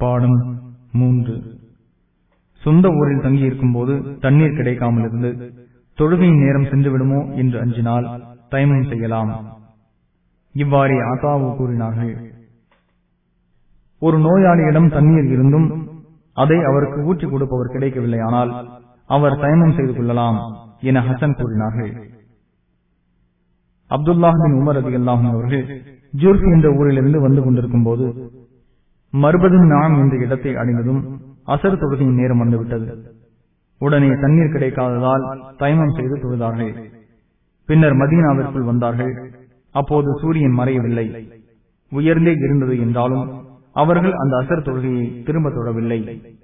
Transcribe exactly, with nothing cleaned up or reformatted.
பாடம் மூன்று. சொந்த ஊரில் தங்கியிருக்கும் போது தண்ணீர் கிடைக்காமல் இருந்து தொழுகையின் நேரம் சென்றுவிடுமோ என்று அஞ்சினால் தயமம் செய்யலாம். இவ்வாறே ஆதாவு கூறினார்கள். ஒரு நோயாளியிடம் தண்ணீர் இருந்தும் அதை அவருக்கு ஊற்றி கொடுப்பவர் கிடைக்கவில்லை, ஆனால் அவர் தயமம் செய்து கொள்ளலாம் என ஹசன் கூறினார்கள். அப்துல்லாஹ் பின் உமர் ரலியல்லாஹு அன்ஹு அவர்கள் ஜுர்ஃப் என்ற ஊரிலிருந்து வந்து கொண்டிருக்கும் போது மர்பதுன் நாம் என்ற இடத்தை அடைந்ததும் அசர் தொழுகையின் நேரம் வந்துவிட்டது. உடனே தண்ணீர் கிடைக்காததால் தயமம் செய்து தொழுதார்கள். பின்னர் மதீனாவிற்குள் வந்தார்கள். அப்போது சூரியன் மறையவில்லை, உயர்ந்தே இருந்தது என்றாலும் அவர்கள் அந்த அசர் தொழுகையை திரும்ப தொழவில்லை.